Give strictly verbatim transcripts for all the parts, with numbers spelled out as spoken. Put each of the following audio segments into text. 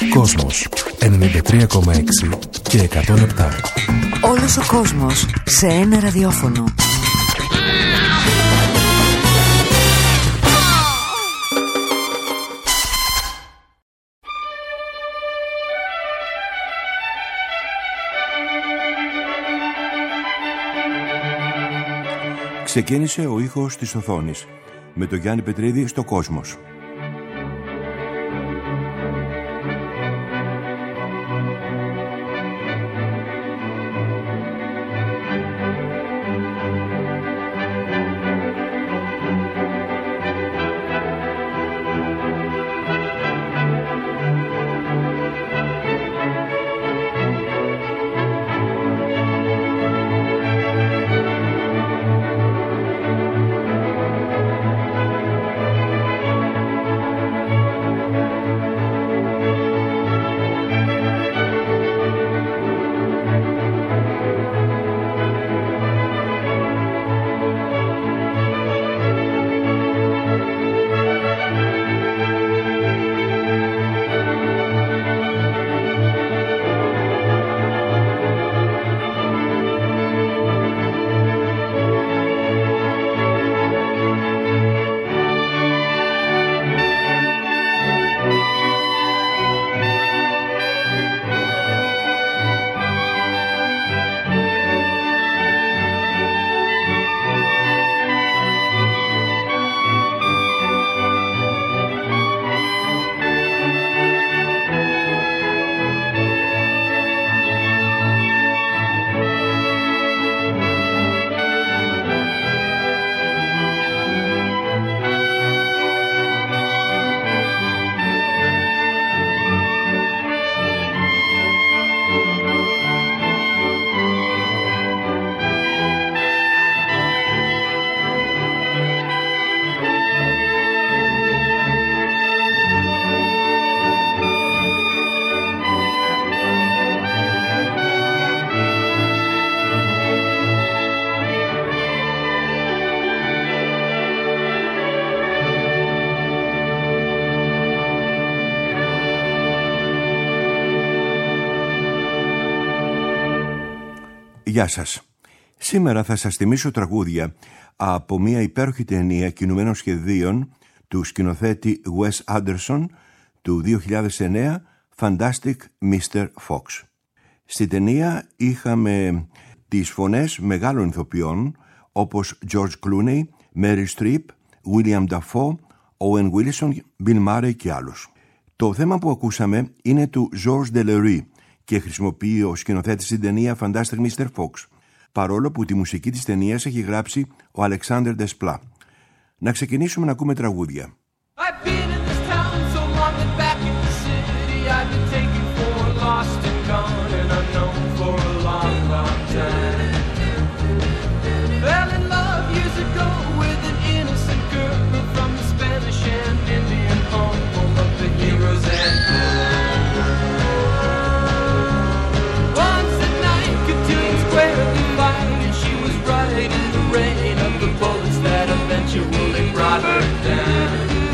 Κόσμος ενενήντα τρία κόμμα έξι και εκατόν επτά. Όλος ο κόσμος σε ένα ραδιόφωνο. Ξεκίνησε ο ήχος της οθόνης με τον Γιάννη Πετρίδη στο Κόσμος. Γεια σας. Σήμερα θα σας θυμίσω τραγούδια από μια υπέροχη ταινία κινουμένων σχεδίων του σκηνοθέτη Wes Anderson του δύο χιλιάδες εννέα, Fantastic μίστερ Fox. Στη ταινία είχαμε τις φωνές μεγάλων ηθοποιών όπως George Clooney, Meryl Streep, William Dafoe, Owen Wilson, Bill Murray και άλλους. Το θέμα που ακούσαμε είναι του Georges Delerue και χρησιμοποιεί ο σκηνοθέτης στην ταινία Fantastic μίστερ Fox, παρόλο που τη μουσική της ταινίας έχει γράψει ο Alexander Desplat. Να ξεκινήσουμε να ακούμε τραγούδια. Brought her down.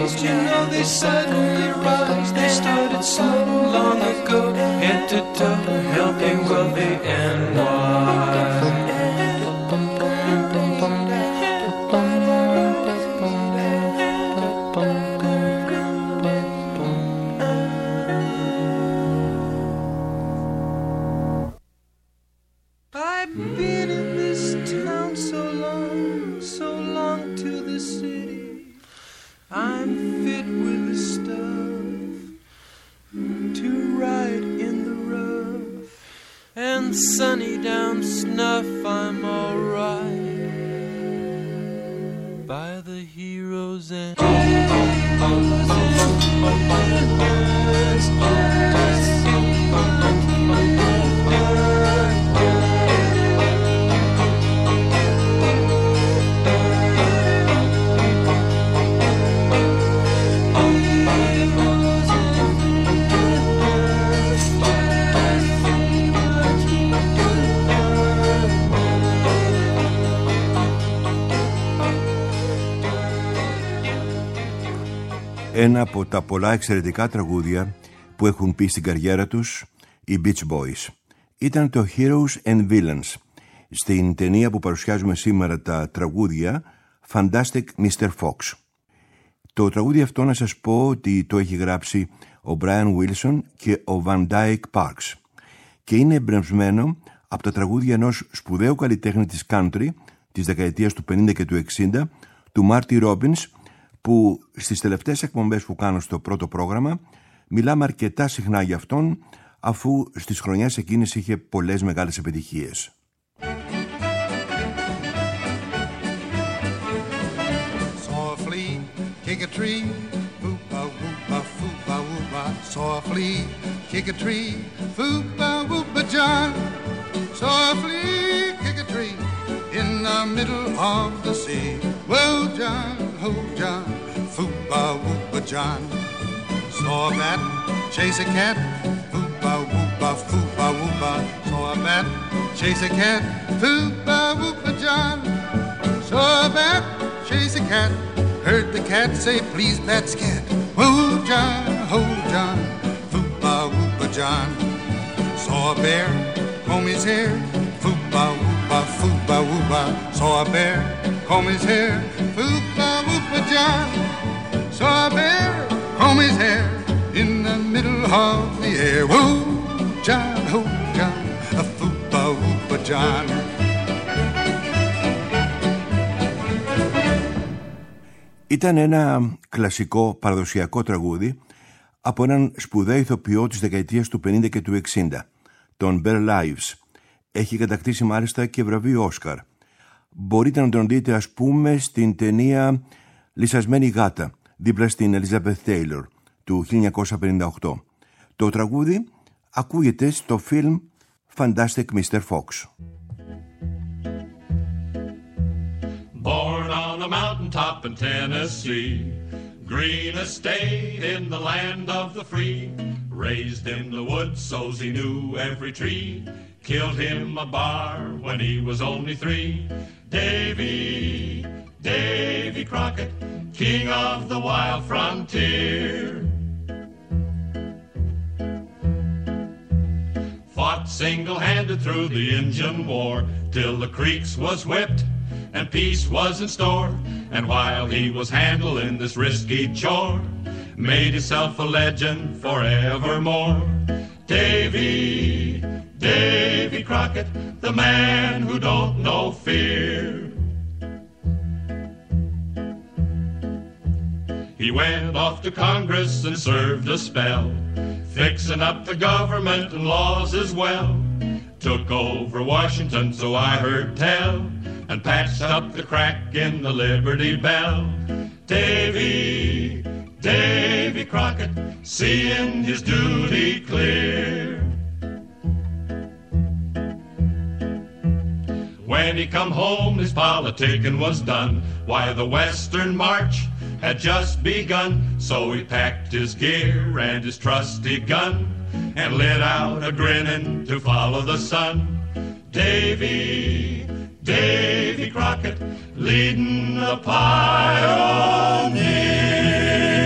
raised, you know they suddenly rise. They started slow long ago, head to toe, helping wealthy and wise. I've been in this town so long, so long to the city. I'm fit with the stuff to ride in the rough, and sunny down snuff I'm alright by the heroes and Ένα από τα πολλά εξαιρετικά τραγούδια που έχουν πει στην καριέρα τους οι Beach Boys ήταν το Heroes and Villains, στην ταινία που παρουσιάζουμε σήμερα τα τραγούδια Fantastic μίστερ Fox. Το τραγούδι αυτό, να σας πω ότι το έχει γράψει ο Brian Wilson και ο Van Dyke Parks και είναι εμπνευσμένο από τα τραγούδια ενός σπουδαίου καλλιτέχνη της country της δεκαετίας του πενήντα και του εξήντα, του Marty Robbins, που στις τελευταίες εκπομπές που κάνω στο πρώτο πρόγραμμα μιλάμε αρκετά συχνά για αυτόν, αφού στις χρονιές εκείνες είχε πολλές μεγάλες επιτυχίες. Saw a flea kick a tree, foo-ba woo-ba foo-ba woo-ba. Saw a flea kick a tree, foo-ba woo-ba John. Saw a flea kick a tree in the middle of the sea. Well, John, oh John, foo-ba woo-ba John. Saw a bat chase a cat, foo-ba woo-ba foo-ba woo-ba. Saw a bat chase a cat, foo-ba woo-ba John. Saw a bat chase a cat, heard the cat say, please bat scat. Woo John, oh John, foo-ba woo-ba John. Saw a bear comb his hair, foo-ba woo-ba foo-ba woo-ba. Saw a bear comb his hair, foo-ba woo-ba John. Saw a bear comb his hair in the middle of the air. Woo John, oh John, a foo-ba woo-ba John. Ήταν ένα κλασικό παραδοσιακό τραγούδι από έναν σπουδαίο ηθοποιό της δεκαετίας του πενήντα και του εξήντα, τον Bear Lives. Έχει κατακτήσει μάλιστα και βραβείο Όσκαρ. Μπορείτε να τον δείτε, ας πούμε, στην ταινία «Λυσασμένη γάτα», δίπλα στην Elizabeth Taylor του χίλια εννιακόσια πενήντα οκτώ. Το τραγούδι ακούγεται στο φιλμ Fantastic μίστερ Fox. Born on a mountaintop in Tennessee, green estate in the land of the free, raised in the woods so's he knew every tree, killed him a bar when he was only three. Davy, Davy Crockett, king of the wild frontier, fought single-handed through the Injun War till the Creeks was whipped and peace was in store. And while he was handling this risky chore, made himself a legend forevermore. Davy, Davy Crockett, the man who don't know fear. He went off to Congress and served a spell, fixing up the government and laws as well. Took over Washington, so I heard tell, and patched up the crack in the Liberty Bell. Davy, Davy Crockett, seeing his duty clear. When he come home, his politicking was done. Why, the Western March had just begun. So he packed his gear and his trusty gun and lit out a grinning to follow the sun. Davy, Davy Crockett, leading the pioneer.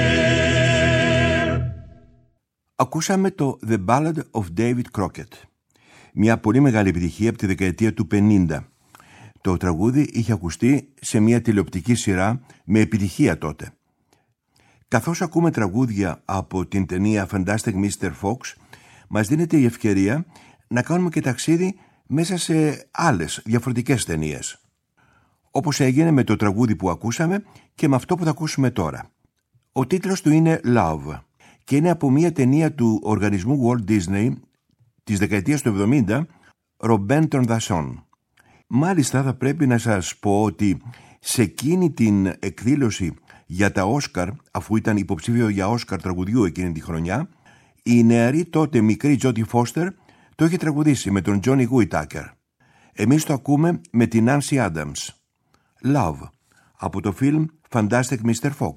Ακούσαμε το The Ballad of David Crockett, μια πολύ μεγάλη επιτυχία από τη δεκαετία του πενήντα. Το τραγούδι είχε ακουστεί σε μια τηλεοπτική σειρά με επιτυχία τότε. Καθώς ακούμε τραγούδια από την ταινία Fantastic μίστερ Fox, μας δίνεται η ευκαιρία να κάνουμε και ταξίδι μέσα σε άλλες διαφορετικές ταινίες. Όπως έγινε με το τραγούδι που ακούσαμε και με αυτό που θα ακούσουμε τώρα. Ο τίτλος του είναι Love και είναι από μια ταινία του οργανισμού Walt Disney της δεκαετίας του εβδομήντα, Robin των Δασών. Μάλιστα θα πρέπει να σας πω ότι σε εκείνη την εκδήλωση για τα Όσκαρ, αφού ήταν υποψήφιο για Όσκαρ τραγουδιού εκείνη τη χρονιά, η νεαρή τότε μικρή Τζόντι Φώστερ το είχε τραγουδήσει με τον Τζόνι Γουίτάκερ. Εμείς το ακούμε με την Νάνσι Άνταμς. Love, από το φιλμ Fantastic μίστερ Fox.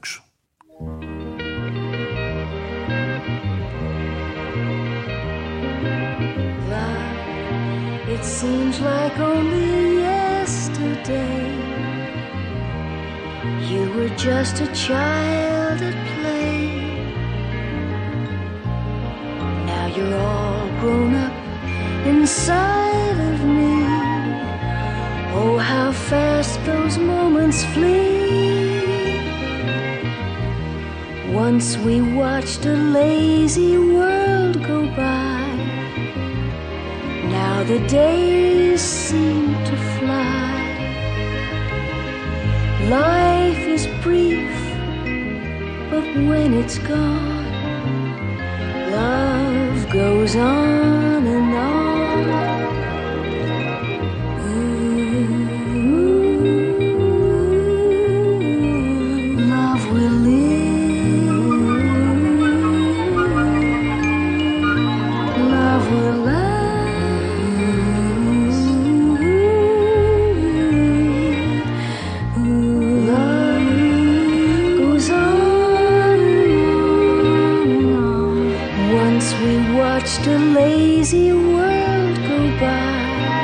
It seems like only yesterday you were just a child at play. Now you're all grown up inside of me. Oh, how fast those moments flee. Once we watched a lazy world go by. Now the days seem to fly. Life is brief, but when it's gone, love goes on and on. Ooh, love will live, love will last. Watched a lazy world go by.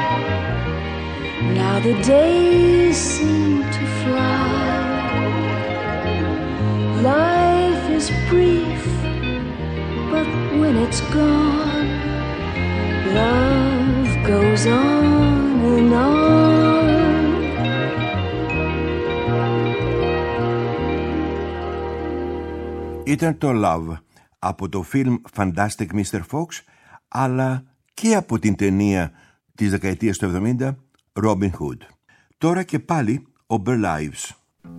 Now the days seem to fly. Life is brief, but when it's gone, love goes on and on. Ήταν το Love από το φιλμ Fantastic μίστερ Fox, αλλά και από την ταινία της δεκαετίας του εβδομήντα Robin Hood. Τώρα και πάλι ο Burl Ives.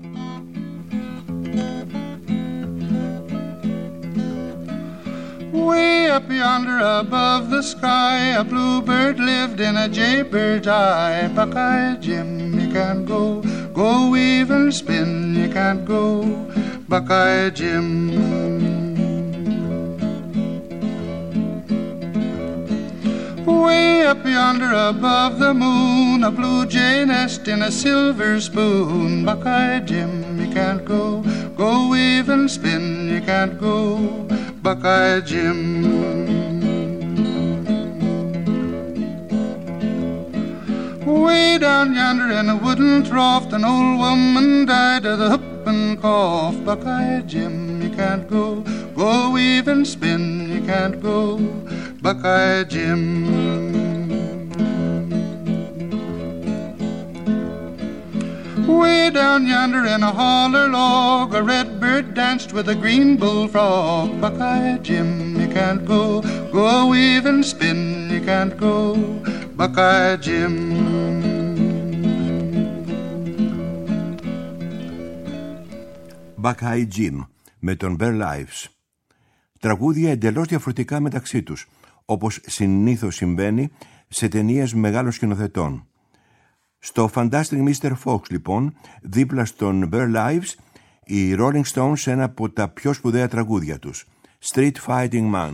Way up yonder above the sky, a bluebird lived in a jaybird's eye. Buckeye Jim, you can't go, go weave and spin, you can't go, Buckeye Jim. Way up yonder above the moon, a blue jay nest in a silver spoon. Buckeye Jim, you can't go, go weave and spin, you can't go, Buckeye Jim. Way down yonder in a wooden trough, an old woman died of the whoop and cough. Buckeye Jim, you can't go, go weave and spin, you can't go, Buckeye Jim. Way down yonder in a holler log, a red bird danced with a green bullfrog. Buckeye Jim, you can't go, go weave and spin, you can't go, Buckeye Jim. Buckeye Jim με τον Burl Ives. Τραγούδια εντελώς διαφορετικά μεταξύ τους, όπως συνήθως συμβαίνει σε ταινίες μεγάλων σκηνοθετών. Στο Fantastic μίστερ Fox, λοιπόν, δίπλα στον Burl Ives, οι Rolling Stones ένα από τα πιο σπουδαία τραγούδια τους, Street Fighting Man.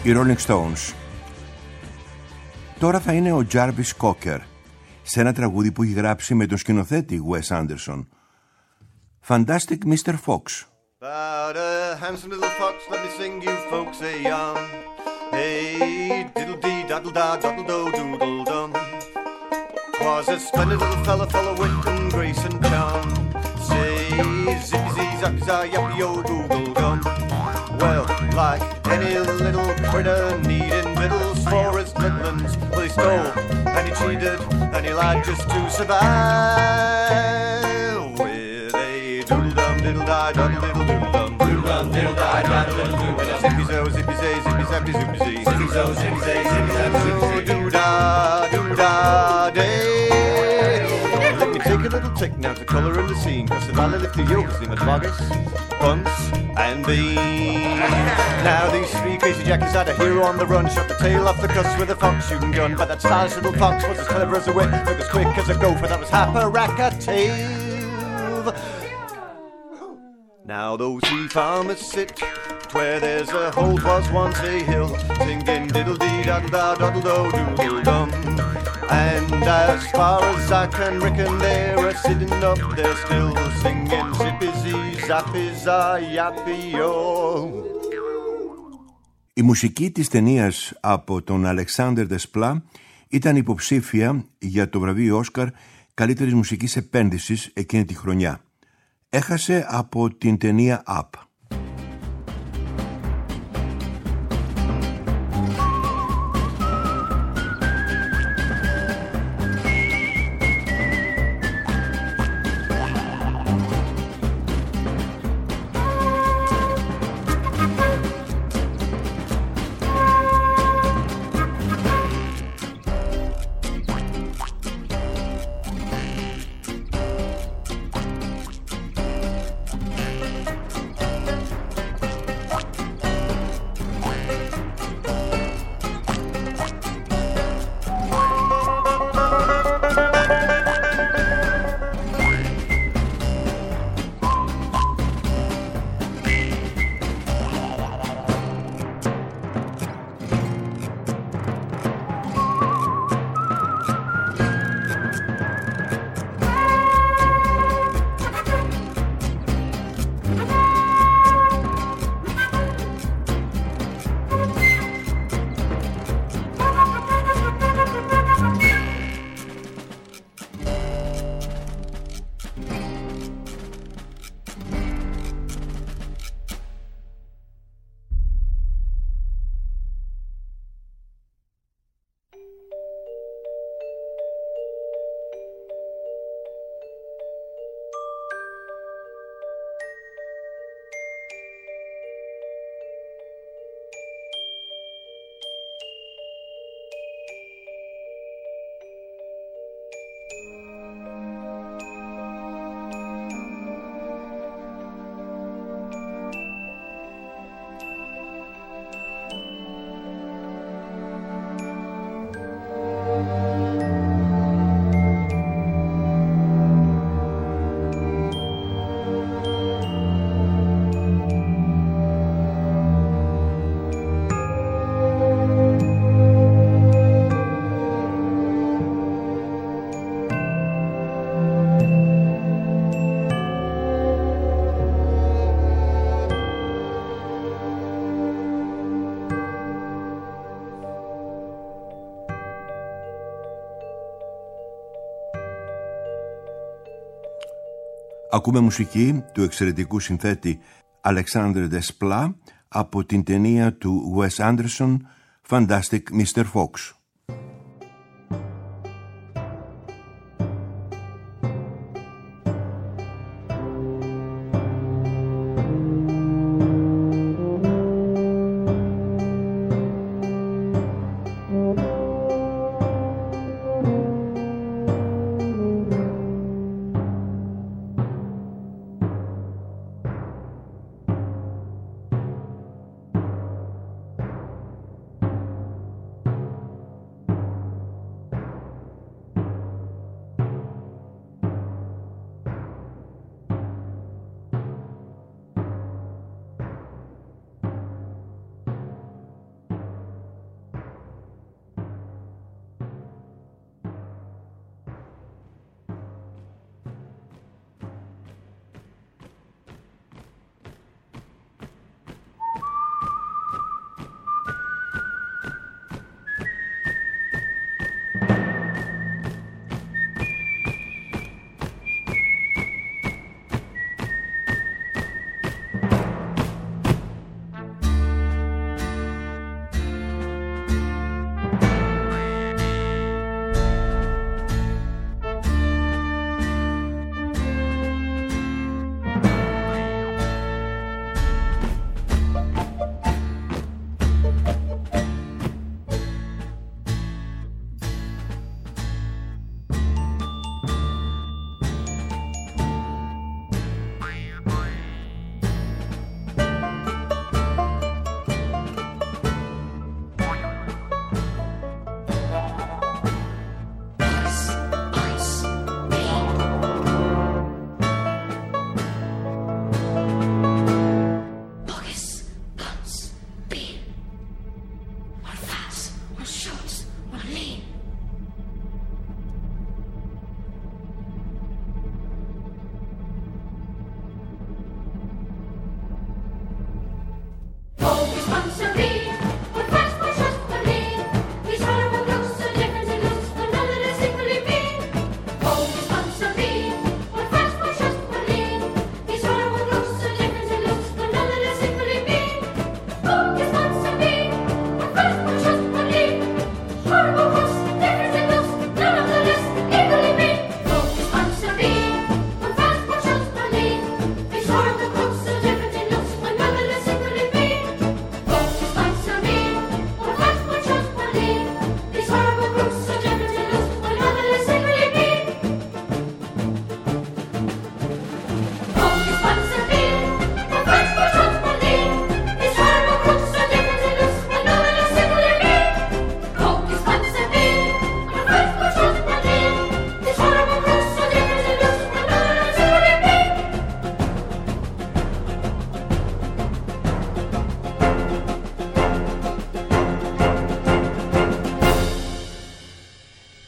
οι Rolling Stones. Τώρα θα είναι ο Jarvis Cocker σε ένα τραγούδι που έχει γράψει με τον σκηνοθέτη Wes Anderson. Fantastic μίστερ Fox. About a handsome little fox, let me sing you folks a yarn. Hey, diddle-dee, daddle-da, daddle-do, doodle-dum. Was a splendid little fella full of wit and grace and charm. Say, zippy-zee, zappy-za, yappy-o, doodle-dum. Well, like any little critter needing victuals for his middlings, well, he stole and he cheated and he lied just to survive. With a doodle-dum, diddle-da, daddle-diddle-doodle-dum, doodle-dum, diddle-da, daddle-diddle-doodle, and a zippy-zo, zippy-zay, zippy-zappy, zippy-zee, zippy-zo, zippy-zay, zippy-zappy, zippy-zee, doo-da, doo-da, day. Let me take a little tick now to colour in the scene, cause the valley lift the yokes, the madwagas, bunts, and beans. Now these three crazy jackies had a hero on the run, shot the tail off the cuss with a fox shooting gun. But that stylish little fox was as clever as a whip, looked as quick as a gopher, that was half a rack a tail. Now those three farmers sit where there's a hole, was once a hill, singing diddle-dee-daddle-da-daddle-do-doodle-dum. And as far as I can reckon, they're a sitting up there still, singing zippy-zee, zappy-za, yappy-o. Η μουσική της ταινίας από τον Alexander Desplat ήταν υποψήφια για το βραβείο Όσκαρ καλύτερης μουσικής επένδυσης εκείνη τη χρονιά. Έχασε από την ταινία Up. Ακούμε μουσική του εξαιρετικού συνθέτη Alexander Desplat από την ταινία του Wes Anderson Fantastic μίστερ Fox.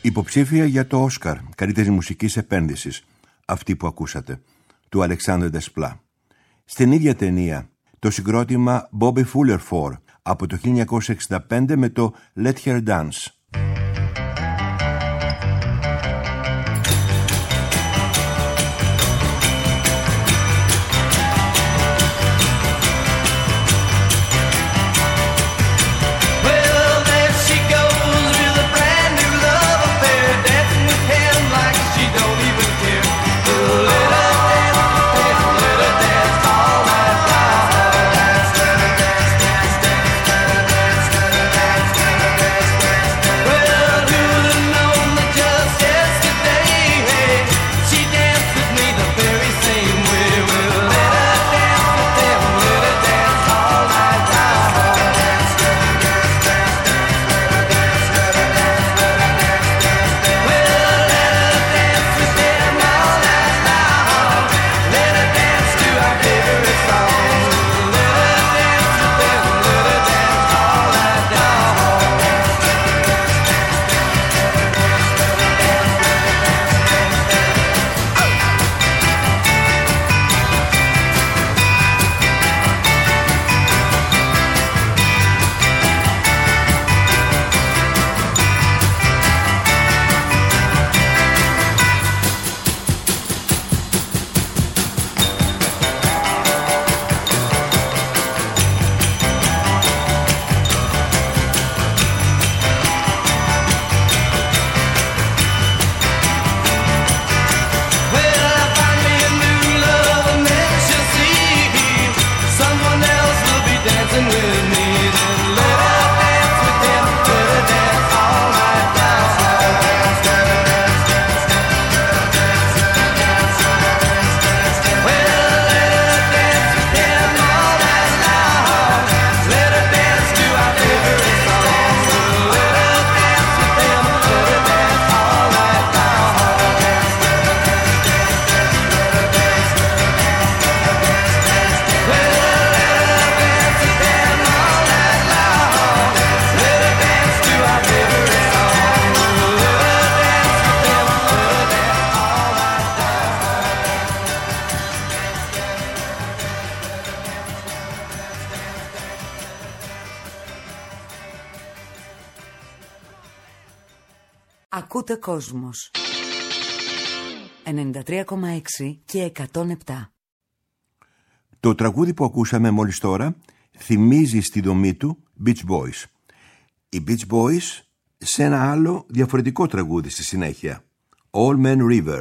Υποψήφια για το Όσκαρ καλύτερης μουσικής επένδυσης, αυτή που ακούσατε, του Αλεξάνδρ Ντεσπλά. Στην ίδια ταινία το συγκρότημα Bobby Fuller Four από το χίλια εννιακόσια εξήντα πέντε με το Let Her Dance. Ακούτε Κόσμος ενενήντα τρία κόμμα έξι και εκατόν επτά. Το τραγούδι που ακούσαμε μόλις τώρα θυμίζει στη δομή του Beach Boys. Οι Beach Boys σε ένα άλλο διαφορετικό τραγούδι στη συνέχεια, Old Man River.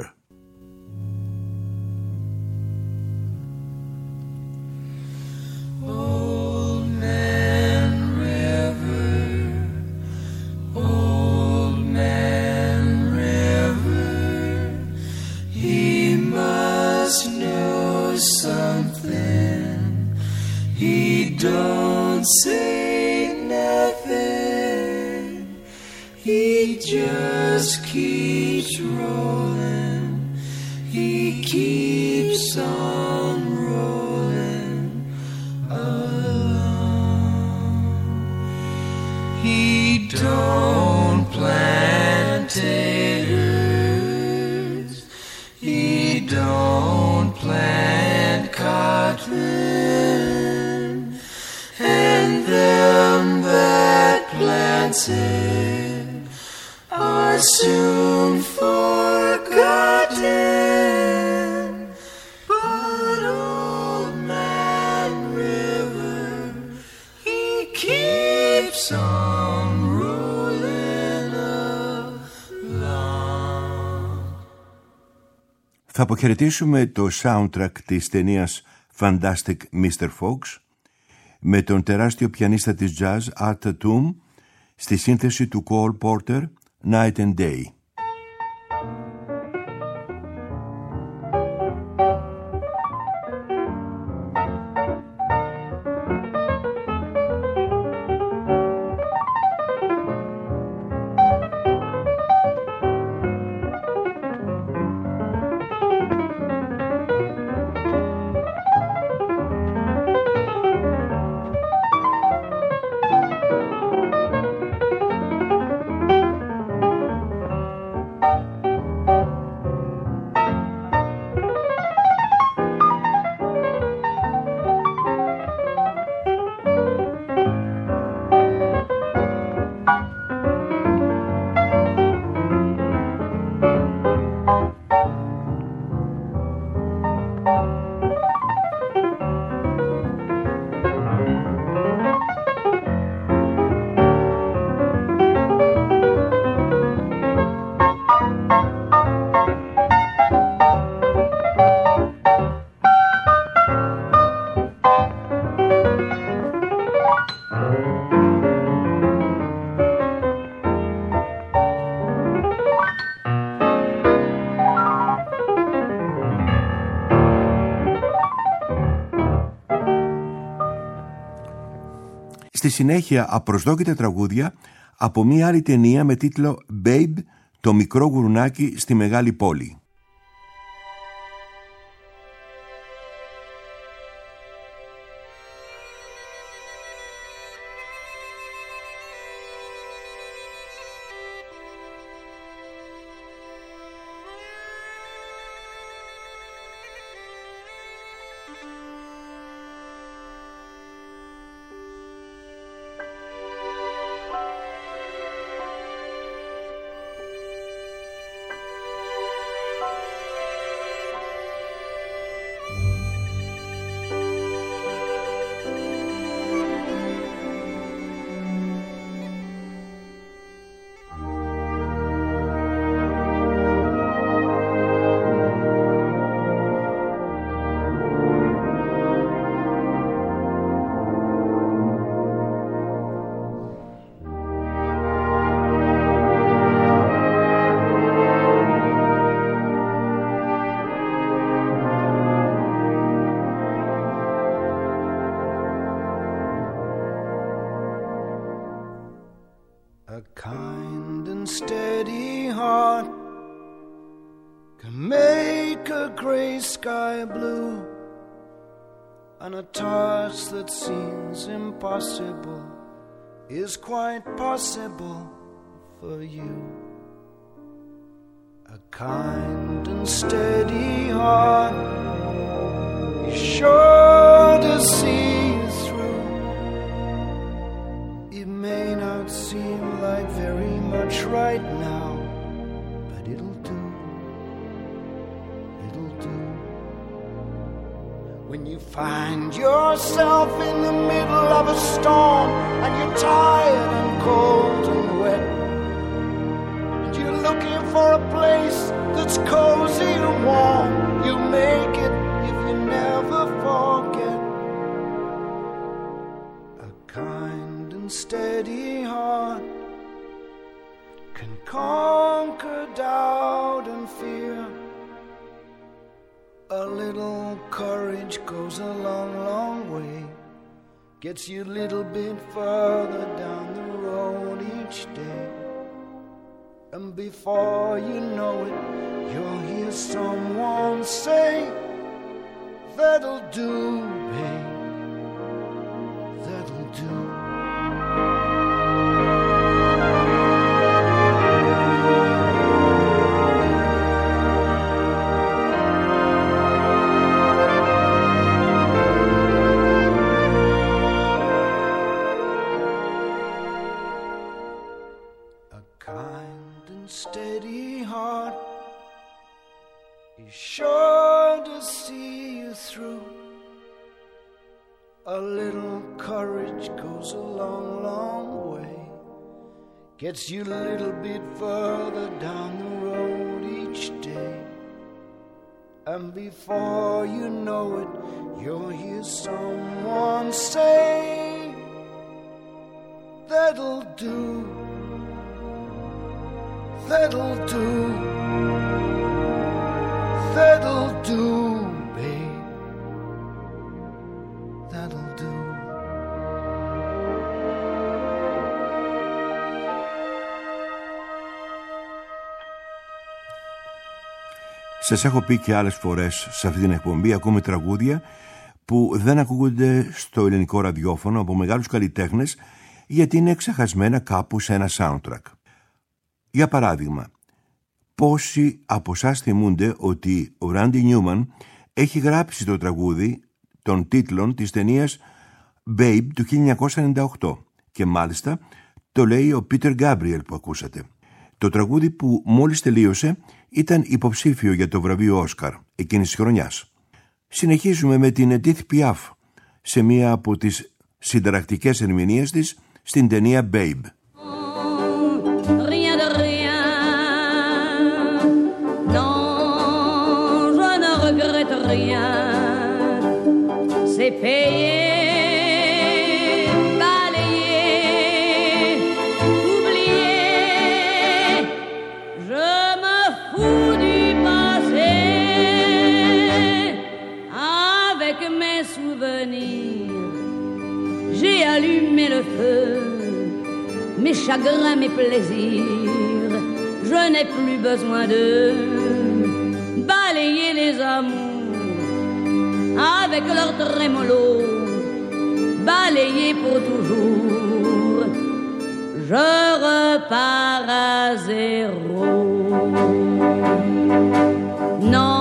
Don't say nothing, he just keeps rolling, he keeps on rolling along. He don't plant taters, he don't plant cotton, and them that plants it are soon forgotten. But Old Man River, he keeps on rolling along. Θα αποχαιρετήσουμε το soundtrack της ταινίας Fantastic μίστερ Fox με τον τεράστιο πιανίστα της jazz Art Tatum στη σύνθεση του Cole Porter Night and Day. Στη συνέχεια απροσδόκητα τραγούδια από μία άλλη ταινία με τίτλο Babe, το μικρό γουρουνάκι στη μεγάλη πόλη. A kind and steady heart can make a gray sky blue, and a task that seems impossible is quite possible for you. A kind and steady heart is sure to see you through. It may not seem like very much right now, but it'll do, it'll do. When you find yourself in the middle of a storm and you're tired and cold and wet, and you're looking for a place that's cozy and warm, you make it if you never forget. A kind and steady heart can conquer doubt and fear. A little courage goes a long, long way, gets you a little bit further down the road each day. And before you know it, you'll hear someone say, "That'll do, babe, that'll do." Steady heart is sure to see you through. A little courage goes a long, long way, gets you a little bit further down the road each day. And before you know it, you'll hear someone say, "That'll do, that'll do, that'll do, babe, that'll do." Σας έχω πει και άλλες φορές σε αυτή την εκπομπή, ακούμε τραγούδια που δεν ακούγονται στο ελληνικό ραδιόφωνο από μεγάλους καλλιτέχνες, γιατί είναι ξεχασμένα κάπου σε ένα soundtrack. Για παράδειγμα, πόσοι από εσάς θυμούνται ότι ο Ράντι Νιούμαν έχει γράψει το τραγούδι των τίτλων της ταινίας Babe του χίλια εννιακόσια ενενήντα οκτώ, και μάλιστα το λέει ο Πίτερ Γκάμπριελ που ακούσατε. Το τραγούδι που μόλις τελείωσε ήταν υποψήφιο για το βραβείο Όσκαρ εκείνης της χρονιάς. Συνεχίζουμε με την Edith Piaf σε μία από τις συνταρακτικές ερμηνείες της στην ταινία Babe. C'est payé, balayé, oublié. Je me fous du passé. Avec mes souvenirs, j'ai allumé le feu. plaisir, je n'ai plus besoin de balayer les amours avec leur trémolo, balayer pour toujours. Je repars à zéro. Non,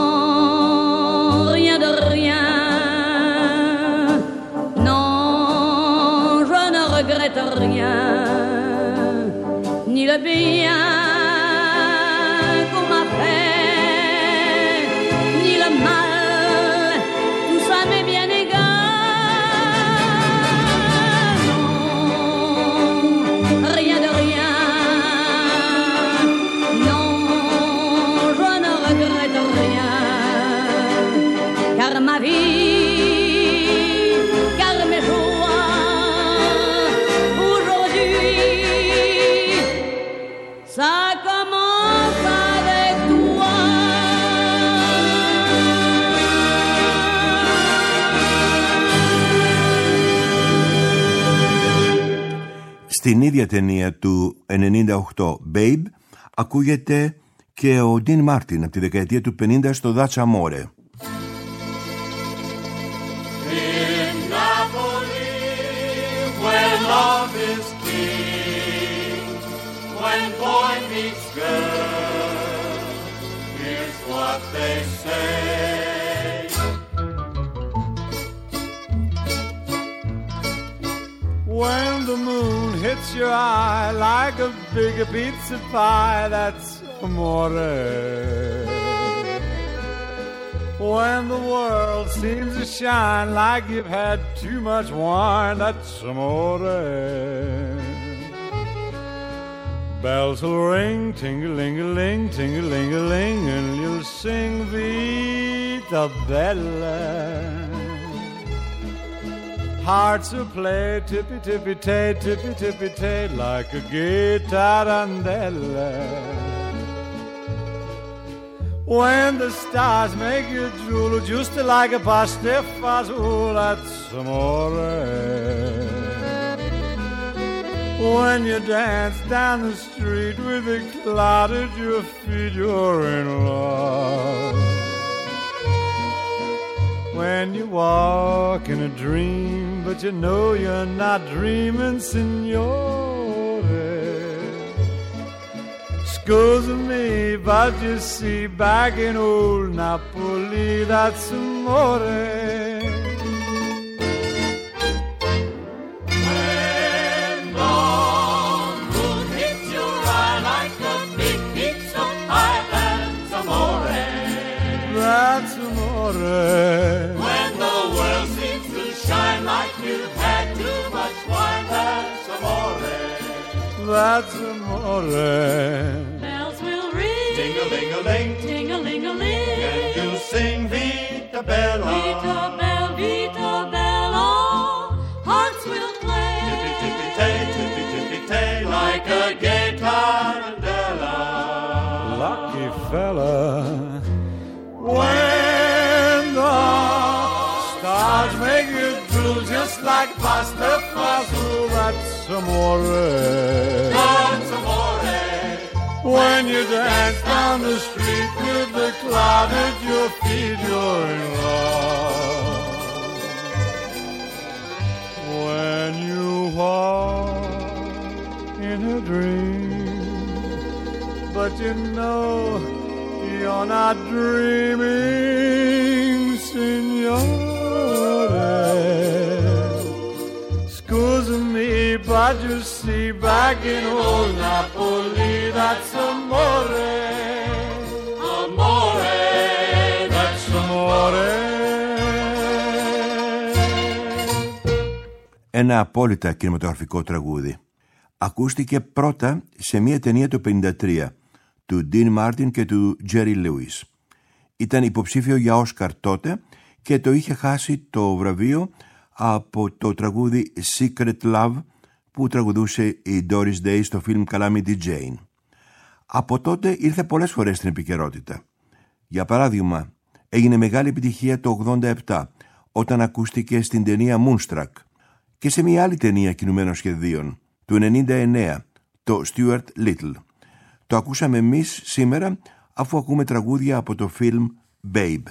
rien de rien. Non, je ne regrette rien, ni le bien qu'on m'a fait, ni le mal, tout ça m'est bien égal. Non, rien de rien. Non, je ne regrette rien, car ma vie, car mes joies, aujourd'hui, ça commence avec toi. Στην ίδια ταινία του ενενήντα οκτώ, Babe, ακούγεται και ο Dean Martin από τη δεκαετία του πενήντα στο That's Amore. In Napoli, where love is king, when boy meets girl, here's what they say. When the moon hits your eye like a big pizza pie, that's amore. When the world seems to shine like you've had too much wine, that's amore. Bells will ring, ting-a-ling-a-ling, ting-a-ling-a-ling, and you'll sing Vita Bella. Hearts will play tippy-tippy-tay, tippy-tippy-tay, like a gay tarantella. When the stars make you drool, just like a pastifazool, that's amore. When you dance down the street with a cloud at your feet, you're in love. When you walk in a dream, but you know you're not dreaming, signore. Scusa me, but you see, back in old Napoli, that's amore. When the moon hits your eye like a big pizza pie, that's amore. That's amore. When the world seems to shine like you've had too much wine, that's amore. That's amore. Bells will ring, Ting-a-ling-a-ling, ting-a-ling-a-ling, and you'll sing Vita Bella. Vita Bella, Vita Bella, hearts will play, Tippy-tippy-tay, tippy-tippy-tay, like a gay tarantella. Lucky fella. When the stars make you drool just like pasta fazool, that's amore. That's amore. When you dance down the street with the cloud at your feet, you're in love. When you walk in a dream, but you know you're not dreaming, signore. Scusa me, but you see, back in old Napoli, that's amore. Amore, that's Amore. Ένα απόλυτα κινηματογραφικό τραγούδι. Ακούστηκε πρώτα σε μια ταινία του πενήντα τρία του Dean Martin και του Jerry Lewis. Ήταν υποψήφιο για Όσκαρ τότε και το είχε χάσει το βραβείο από το τραγούδι Secret Love που τραγουδούσε η Doris Day στο φιλμ Calamity Jane. Από τότε ήρθε πολλές φορές στην επικαιρότητα. Για παράδειγμα, έγινε μεγάλη επιτυχία το ογδόντα επτά όταν ακούστηκε στην ταινία Moonstruck και σε μια άλλη ταινία κινουμένων σχεδίων του ενενήντα εννέα, το Stuart Little. Το ακούσαμε εμείς σήμερα αφού ακούμε τραγούδια από το φιλμ Babe.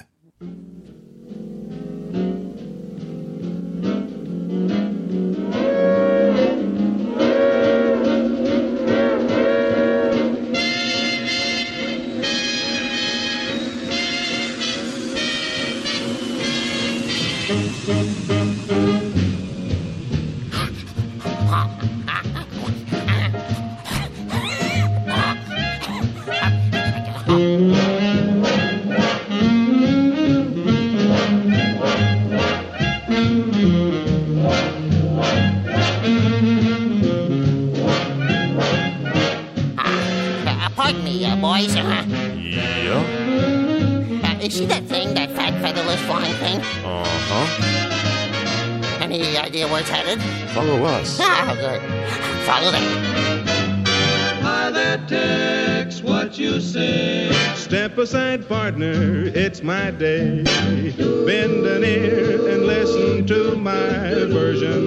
Pardon me, uh, boys. Uh, Yeah? uh, you see that thing, that fat featherless flying thing? Uh-huh. Any idea where it's headed? Follow us. Ah, good. Follow them. Hi there, Tex, what you say? Step aside, partner, it's my day. Bend an ear and listen to my version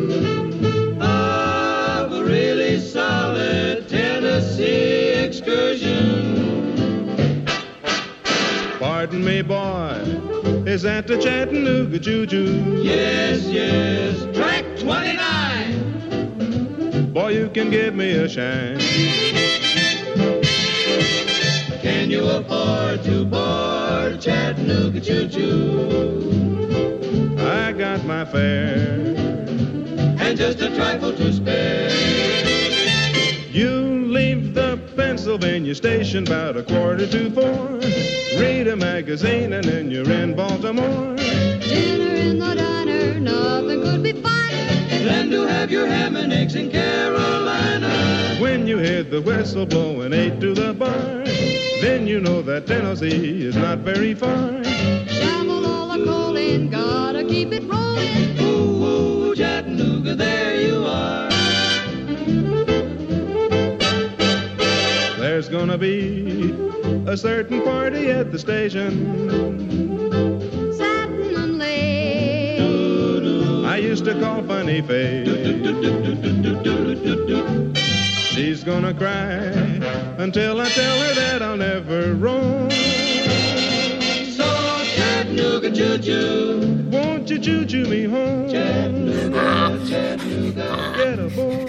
Of a really solid Tennessee excursion. Pardon me, boy, is that the Chattanooga Choo-Choo? Yes, yes, track twenty-nine. Boy, you can give me a shine. Can you afford to board Chattanooga choo-choo? I got my fare And just a trifle to spare. You leave the Pennsylvania station about a quarter to four. Read a magazine and then you're in Baltimore. Dinner in the diner, nothing could be finer Then to have your ham and eggs in Carolina. When you hear the whistle blowing eight to the bar, then you know that Tennessee is not very far. Shamalala calling, gotta keep it rolling. Ooh, ooh, Chattanooga, there you are. There's gonna be a certain party at the station. Satin and lace. I used to call Funny Face. She's gonna cry until I tell her that I'll never roam. So Chattanooga choo-choo, Won't you choo-choo me home? Chattanooga, Chattanooga, Get aboard.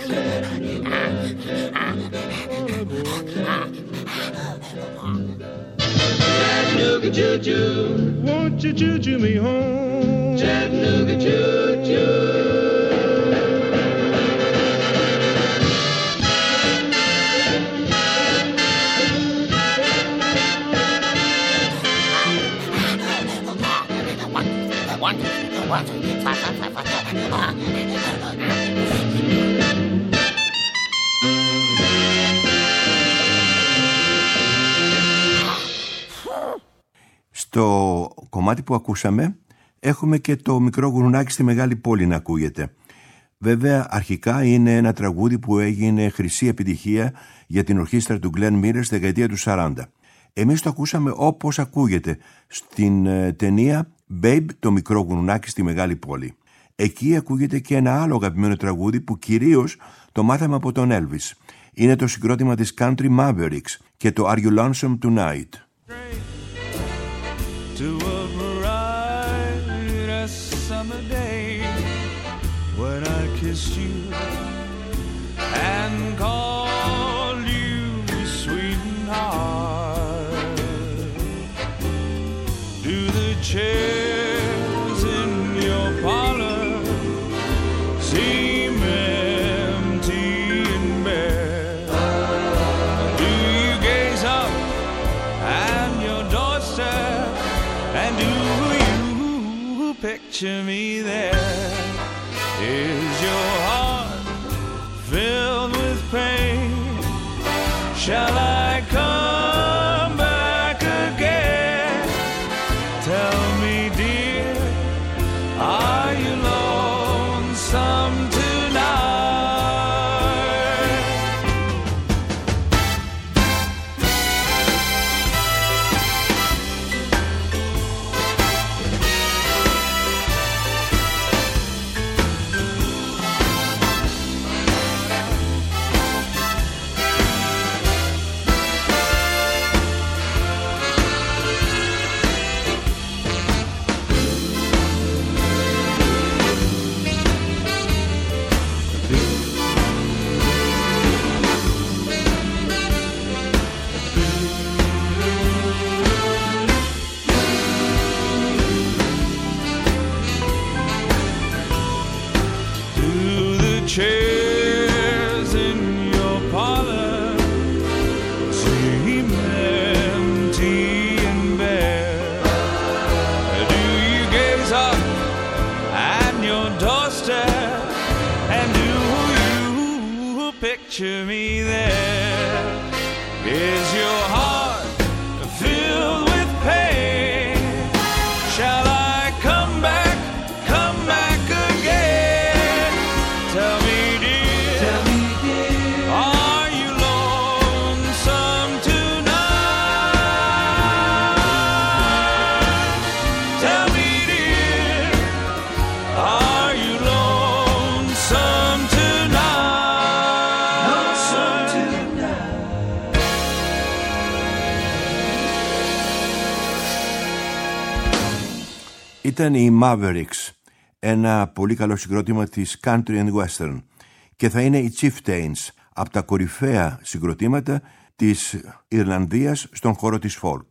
Chattanooga choo-choo, Won't you choo-choo me home? Chattanooga choo-choo. Στο κομμάτι που ακούσαμε έχουμε και το μικρό γουρνάκι στη μεγάλη πόλη να ακούγεται. Βέβαια αρχικά είναι ένα τραγούδι που έγινε χρυσή επιτυχία για την ορχήστρα του Glenn Miller στη δεκαετία του σαράντα. Εμείς το ακούσαμε όπως ακούγεται στην ε, ταινία Babe, το μικρό γουρνάκι στη μεγάλη πόλη. Εκεί ακούγεται και ένα άλλο αγαπημένο τραγούδι που κυρίως το μάθαμε από τον Elvis. Είναι το συγκρότημα της Country Mavericks και το Are You Lonesome Tonight? To a bright summer day when I kissed you and called you sweetheart. Do the chairs in your parlor seem empty and bare? Do you gaze up at your doorstep? And do you picture me there? Is your heart filled with pain? Shall I come back again? Tell me, dear, are you lonesome tonight? picture me there. Is your heart filled with pain? Shall I come back, come back again? Tell me, dear, tell me, dear, are you lonesome tonight? Tell me, dear, are you lonesome tonight? Lonesome tonight. Ήταν οι Mavericks, ένα πολύ καλό συγκρότημα της Country and Western, και θα είναι οι Chieftains, από τα κορυφαία συγκροτήματα της Ιρλανδίας στον χώρο της folk.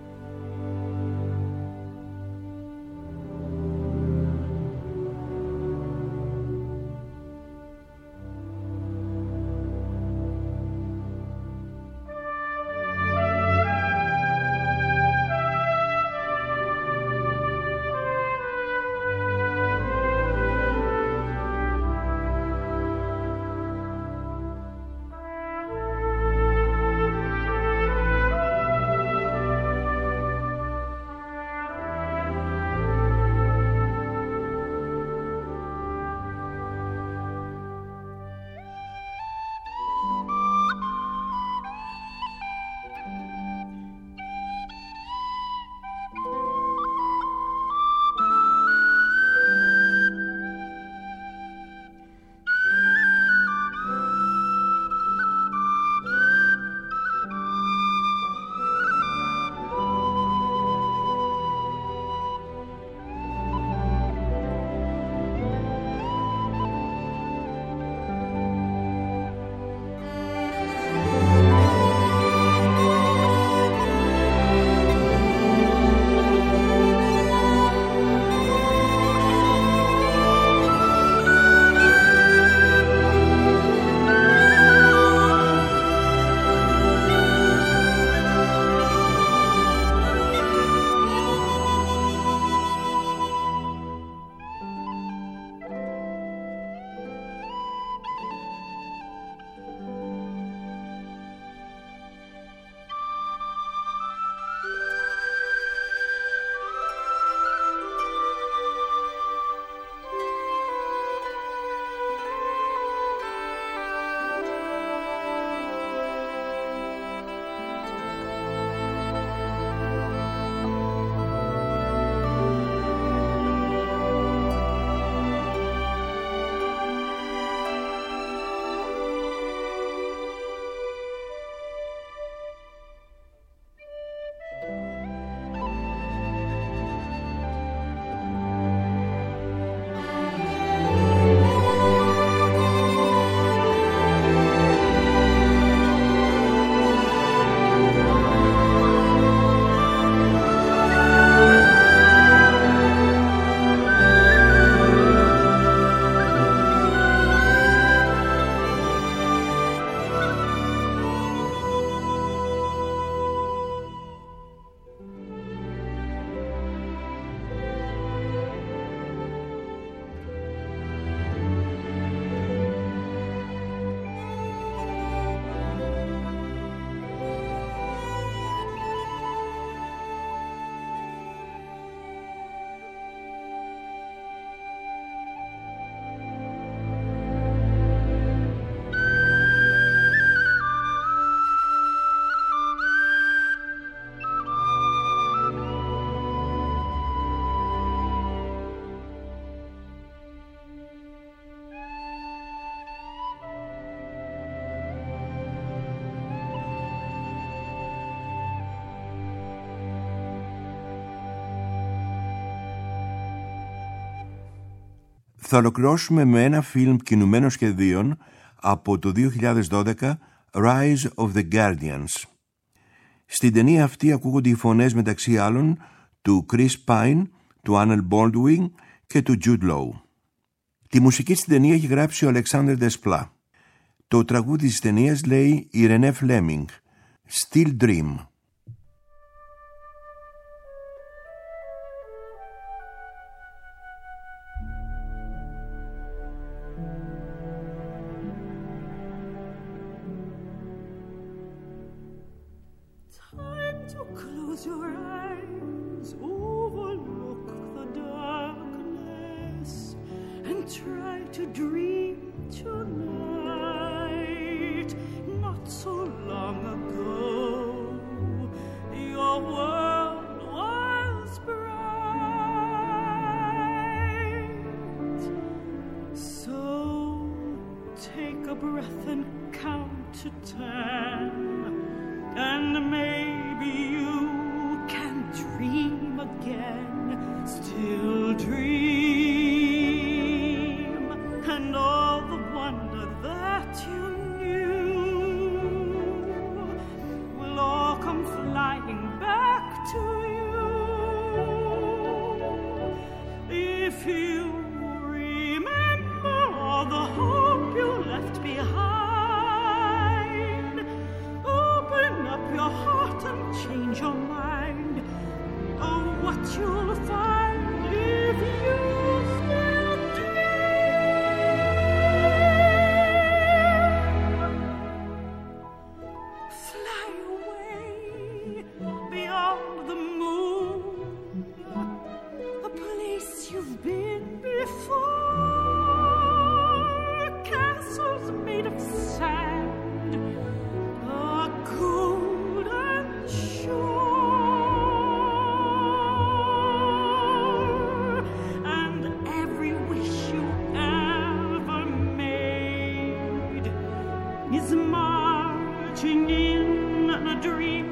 Θα ολοκληρώσουμε με ένα φιλμ κινουμένων σχεδίων από το δύο χιλιάδες δώδεκα, Rise of the Guardians. Στην ταινία αυτή ακούγονται οι φωνές μεταξύ άλλων του Chris Pine, του Arnold Baldwin και του Jude Law. Τη μουσική στην ταινία έχει γράψει ο Alexander Desplat. Το τραγούδι της ταινίας λέει η Renee Fleming, Still Dream. your eyes, overlook the darkness, and try to dream tonight. Not so long ago, your world was bright. So take a breath and count to ten, and maybe you can dream again. Still dream, and all the wonder that you knew will all come flying back to you. If you remember all the hope you left behind, open up your heart and change your mind. Oh, what you'll find if you still dream. Fly away beyond the moon, a place you've been before. Castles made of sand, a golden shore, and every wish you ever made is marching in a dream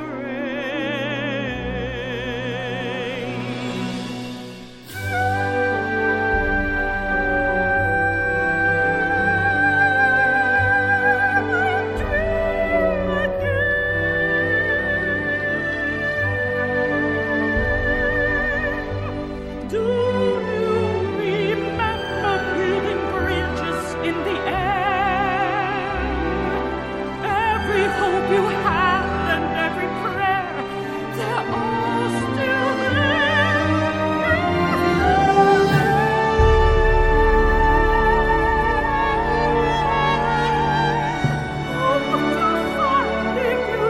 parade. Do you remember building bridges in the air? Every hope you had and every prayer, they're all still there. Oh, what you'll find if you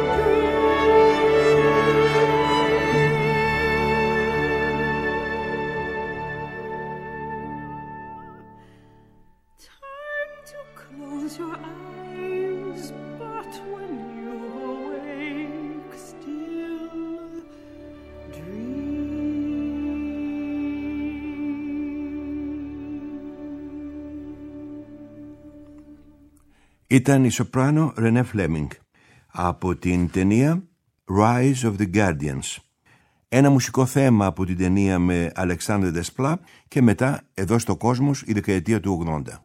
Time to close your eyes, but when you awake, still Ήταν η σοπράνο Ρενέ Φλέμινγκ από την ταινία Rise of the Guardians. Ένα μουσικό θέμα από την ταινία με Αλεξάνδρε Δεσπλά και μετά εδώ στο Κόσμος η δεκαετία του ογδόντα.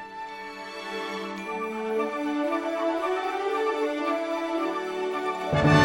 dream.